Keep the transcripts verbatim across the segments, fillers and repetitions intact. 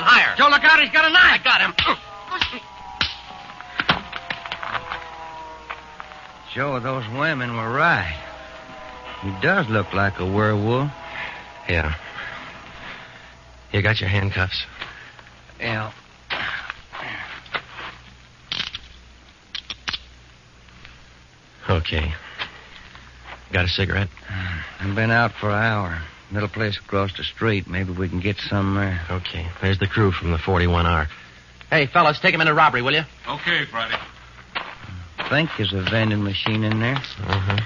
higher. Joe, look out. He's got a knife. I got him. Joe, those women were right. He does look like a werewolf. Yeah. You got your handcuffs? Yeah. Okay. Got a cigarette? I've been out for an hour. Little place across the street. Maybe we can get some there. Okay. There's the crew from the forty-one R. Hey, fellas, take him into robbery, will you? Okay, Friday. I think there's a vending machine in there. Uh-huh.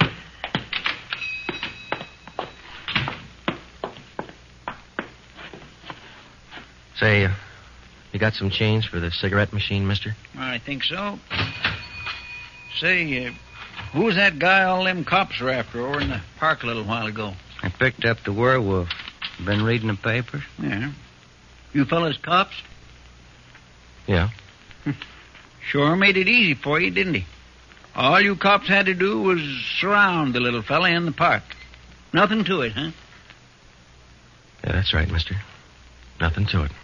Say, uh, you got some change for the cigarette machine, mister? I think so. Say, uh, who was that guy all them cops were after over in the park a little while ago? I picked up the werewolf. Been reading the papers? Yeah. You fellas cops? Yeah. Sure made it easy for you, didn't he? All you cops had to do was surround the little fella in the park. Nothing to it, huh? Yeah, that's right, mister. Nothing to it.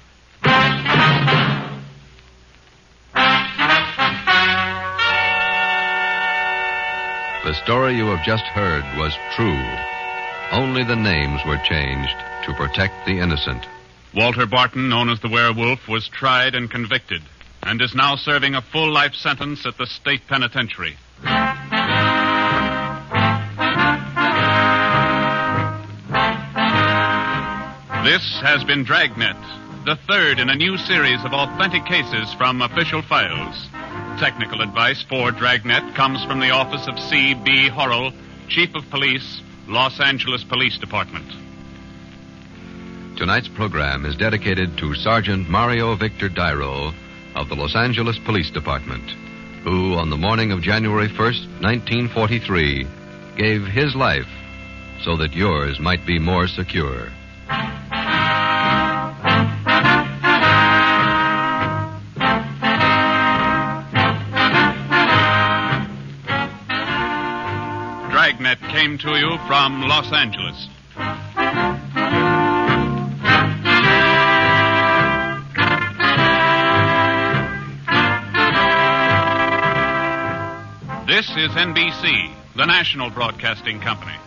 The story you have just heard was true. Only the names were changed to protect the innocent. Walter Barton, known as the Werewolf, was tried and convicted and is now serving a full life sentence at the state penitentiary. This has been Dragnet, the third in a new series of authentic cases from official files. Technical advice for Dragnet comes from the office of C B Horrell, Chief of Police, Los Angeles Police Department. Tonight's program is dedicated to Sergeant Mario Victor Dyro of the Los Angeles Police Department, who, on the morning of January first, nineteen forty-three, gave his life so that yours might be more secure. Dragnet came to you from Los Angeles. This is N B C, the national broadcasting company.